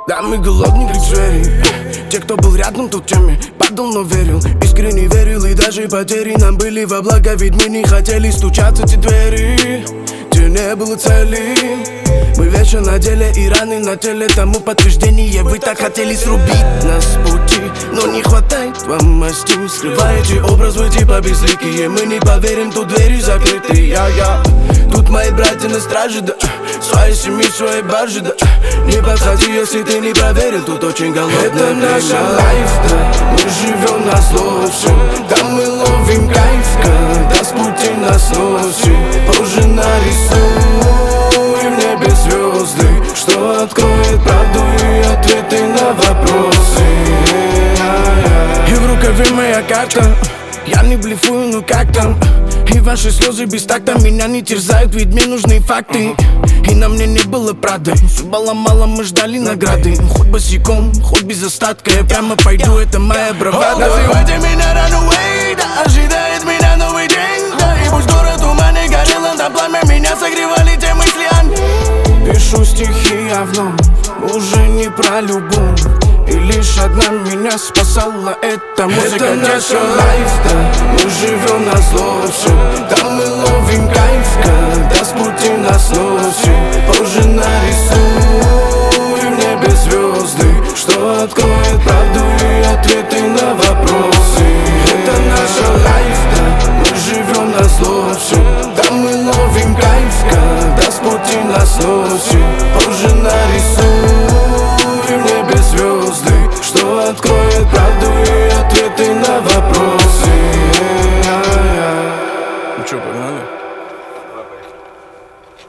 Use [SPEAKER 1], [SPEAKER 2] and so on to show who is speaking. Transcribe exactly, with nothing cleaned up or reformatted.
[SPEAKER 1] Да, мы голодные, как звери. Те, кто был рядом, тот теми падал, но верил. Искренне верил, и даже потери нам были во благо. Ведь мы не хотели стучаться в эти двери, где не было цели. Мы вечно на деле и раны на теле, тому подтверждение. Вы так хотели срубить нас с пути, но не хватает вам масти. Скрываете образ, вы типа безликие. Мы не поверим, тут двери закрыты. Я-я, тут мои братья на страже, да. Своей семьи, своей баржи, да. Не подходи, если ты не проверил, тут очень голодная. Это наша лайф, да. Мы живем на зло всем. Да, мы ловим кайф, когда с пути нас носит. Позже нарисуем в небе звезды, что откроет правду и ответы на вопросы. И в рукаве моя карта. Я не блефую, ну как там? И ваши слезы без такта меня не терзают, ведь мне нужны факты. И на мне не было правды, все было мало, мы ждали награды. Хоть босиком, хоть без остатка, я прямо пойду, это моя бравада. Называйте меня runaway, да, ожидает меня новый день, да. И пусть город тумане горел, на пламя меня согревали те мысли они. Пишу стихи, а вновь уже не про любовь. И лишь одна меня спасала, эта музыка. Это наша лайф, да. Мы живем на зло все. Да, мы ловим кайф, когда с пути нас носит. Позже нарисуем в небе звезды, что откроет правду и ответы на вопросы. Это наша лайф, да. Мы живем на зло все. Да, мы ловим кайф, когда с пути нас носит.